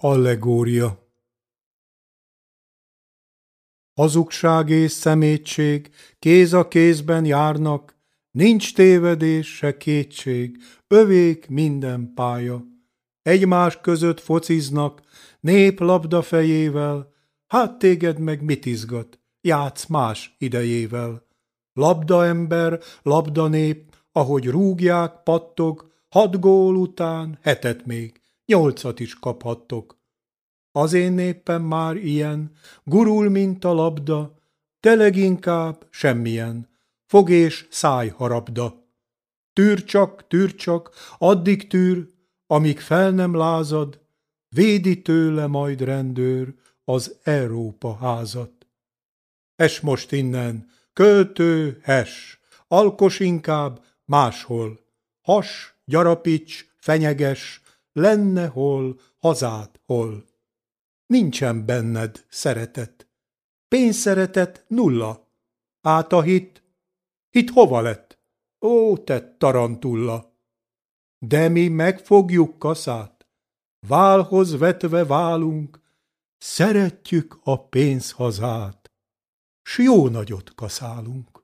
Allegória. Hazugság és szemétség kéz a kézben járnak, nincs tévedés se kétség, övék minden pálya. Egymás között fociznak, nép labda fejével, hát téged meg mit izgat, játsz más idejével. Labda ember, labda nép, ahogy rúgják, pattog, 6 gól után 7 még, 8 is kaphattok. Az én népem már ilyen, gurul, mint a labda, de leginkább semmilyen, fog és száj harabda. Tűr csak, addig tűr, amíg fel nem lázad, védi tőle majd rendőr az Európa házat. Es most innen, költő, hes, alkos inkább máshol, has, gyarapíts, fenyeges, lenne hol, hazád hol. Nincsen benned szeretet, pénzszeretet nulla, át a hit hova lett? Ó, te tarantulla! De mi megfogjuk kaszát, válhoz vetve válunk, szeretjük a pénzhazát, s jó nagyot kaszálunk.